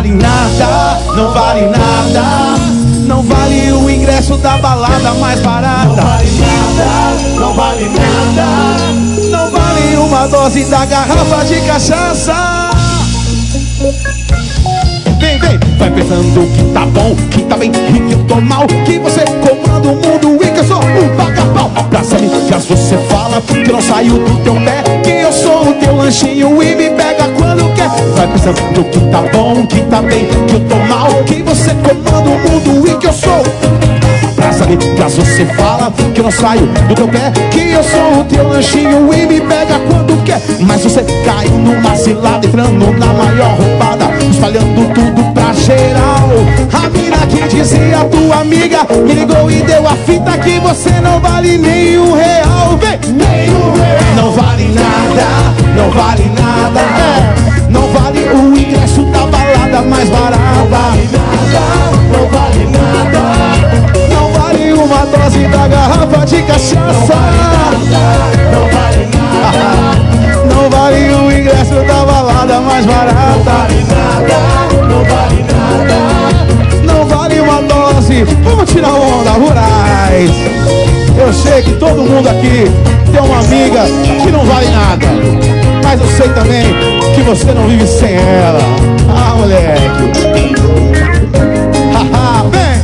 vale nada, não vale nada. Não vale o ingresso da balada mais barata. Não vale nada, não vale nada. Não vale uma dose da garrafa de cachaça. Vem, vem, vai pensando que tá bom, que tá bem e que eu tô mal, que você comanda o mundo e que eu sou um paga-pau. Abraça-me, caso você fala que não saiu do teu pé, que eu sou o teu lanchinho e me pega quando quer. Vai pensando que tá bom, que tá bem, que eu tô mal, que você comanda o mundo e que eu sou. Abraça-me, caso você fala que eu não saio do teu pé, que eu sou o teu lanchinho e me pega quando quer. Mas você caiu numa cilada, entrando na maior roubada, espalhando tudo pra geral. A mina que dizia tua amiga me ligou e deu a fita que você não vale nem um real. Vem! Nem um real. Não vale nada, não vale nada. Não vale o ingresso da balada mais barata. Não vale nada, não vale nada. Não vale uma dose da garrafa de cachaça. Não vale nada. Não vale o ingresso da balada mais barata. Não vale nada, não vale nada. Não vale uma dose. Vamos tirar onda, rurais. Eu sei que todo mundo aqui tem uma amiga que não vale nada, mas eu sei também que você não vive sem ela. Ah, moleque. Haha, vem.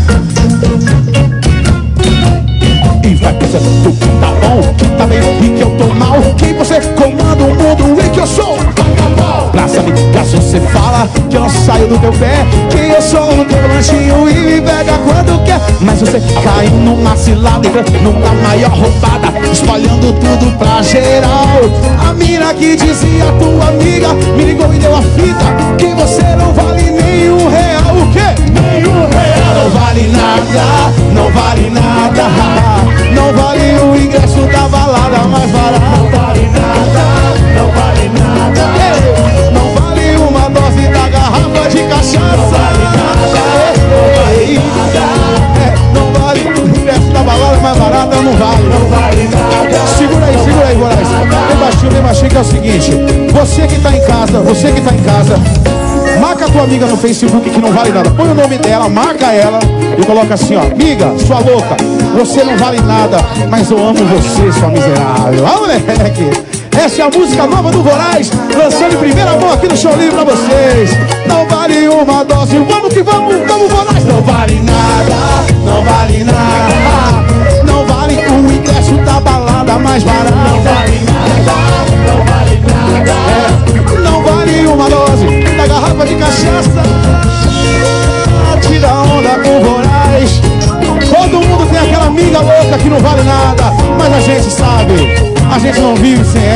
E vai pensando que tá bom, que tá bem e que eu tô mal, que você comanda o mundo e que eu sou Abraça-me, caso você fala que eu não saio do teu pé, que eu sou o teu lanchinho e me pega quando quer. Mas você caiu numa cilada, numa maior roubada, espalhando tudo pra geral. A mina que dizia tua amiga me ligou e deu a fita que você não vale nem um real. O quê? Nem um real. Não vale nada, não vale nada. Não vale o ingresso da balada mais barata. Não vale nada, não vale nada. Não vale uma dose da garrafa de cachaça. Não vale nada, não vale nada. Não vale o ingresso da balada mais barata, não vale. Não vale nada. Segura aí, Moraes. Bem baixinho, que é o seguinte. Você que tá em casa, marca a tua amiga no Facebook que não vale nada. Põe o nome dela, marca ela e coloca assim, ó: amiga, sua louca, você não vale nada, mas eu amo você, sua miserável. Ah, moleque, essa é a música nova do Voraz, lançando em primeira mão aqui no Show Livre pra vocês. Não vale uma dose, vamos que vamos, Voraz. Não vale nada, não vale nada. Não vale o ingresso da balada mais barata. Não vale nada, não vale nada. Não vale uma dose da garrafa de cachaça. Tira onda com Voraz. Todo mundo tem aquela amiga louca que não vale nada, mas a gente sabe, a gente não vive sem